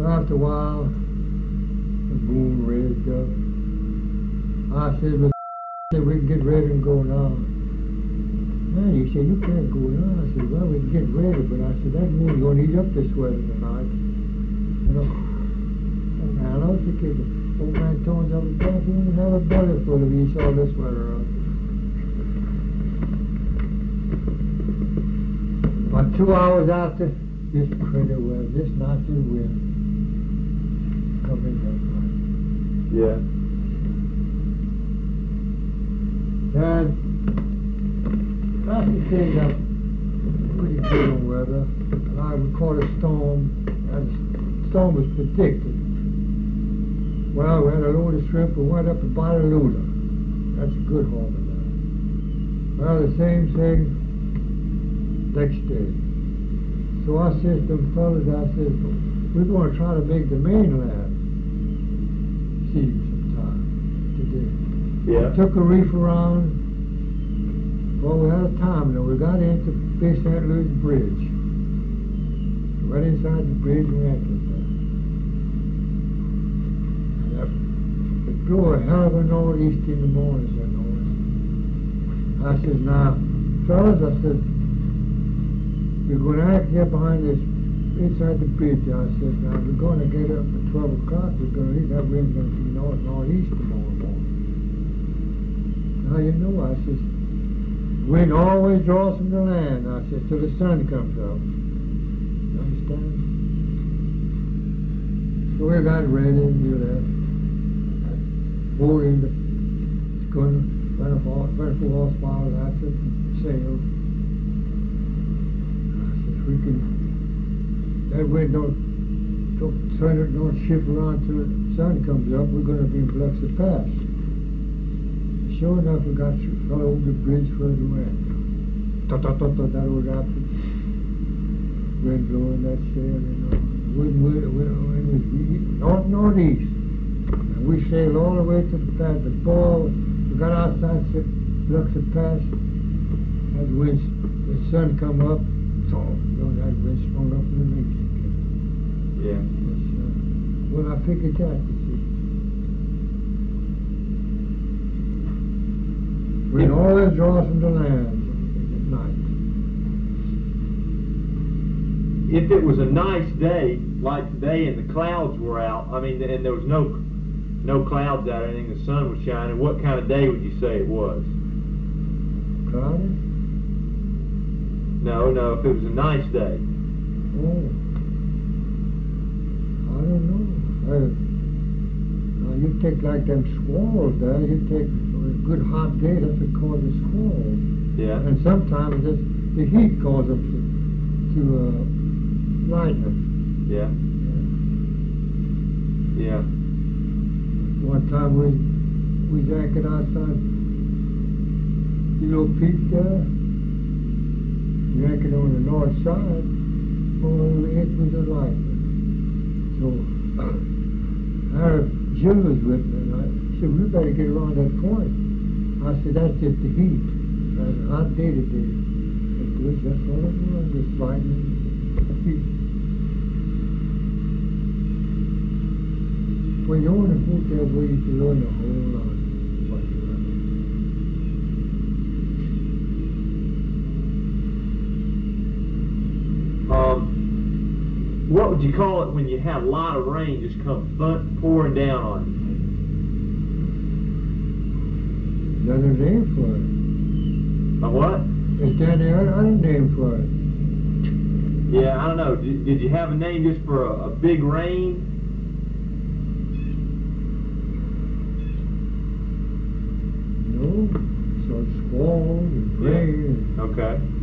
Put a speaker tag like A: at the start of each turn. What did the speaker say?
A: after a while, the moon raised up. I said, "But we can get ready and go now." Man, he said, "You can't go now." I said, "Well, we can get ready, but I said, that moon's going to eat up this weather tonight." You know, and I don't think it, old man Tones up his back, he wouldn't have a belly full if he saw this weather out. About 2 hours after, this pretty well, this northern wind coming that night.
B: Yeah.
A: And after things got pretty good on weather, and we caught a storm, and the storm was predicted. Well, we had a load of shrimp, we went up to Bonnalula. That's a good harbor now. Well, the same thing next day. So I said to them fellas, I said, we're going to try to make the mainland see you sometime today.
B: Yeah.
A: Took a reef around. Well, we had a time though. We got into Bay St. Louis Bridge. Right inside the bridge we entered there. And it blew a hell of a northeast in the morning, you know. I said, now, fellas, I said, we're going to act here behind this, inside the bridge. I said, now, we're going to get up at 12 o'clock. We're going to leave that wind going to be northeast tomorrow morning. Now, you know, I said, wind always draws from the land, I said, till the sun comes up. You understand? So we got ready and we left. Board in the schooner, 24 horsepower, that's it, sailed. I said, we can, that wind don't shift around till the sun comes up, we're going to be in Biloxi Pass. Sure enough, we got fell over the bridge further west. That old rapid. Wind blowing that sail, you know. Wind was northeast. And we sailed all the way to the pass. The ball, we got outside Biloxi Pass. As the sun come up, so that wind sprung up in the mix again.
B: Yeah.
A: Well, I figured that, you see. Wind always draws from the land at night.
B: If it was a nice day, like today, and the clouds were out, I mean, and there was no clouds out or anything, the sun was shining, what kind of day would you say it was?
A: Cloudy?
B: No, if it was a nice day.
A: Oh. I don't know. You take like them squalls there, you take a good hot day, that's what causes squalls.
B: Yeah.
A: And sometimes the heat causes them to lighten.
B: Yeah. Yeah.
A: One time we anchored outside the little peak there. We anchored on the north side. Oh, it was a light. So Jill was with me, and I said, we better get around that point. I said, that's just the heat. That's a hot day today. That's all it was, just lightning, heat. When you're on the boat that way, you can learn a whole lot about the weather.
B: What would you call it when you have a lot of rain just come pouring down on you?
A: There's a name for it.
B: A what?
A: Is there any other name for it?
B: Yeah, I don't know. Did you have a name just for a big rain?
A: No. So squalls and rain.
B: Okay.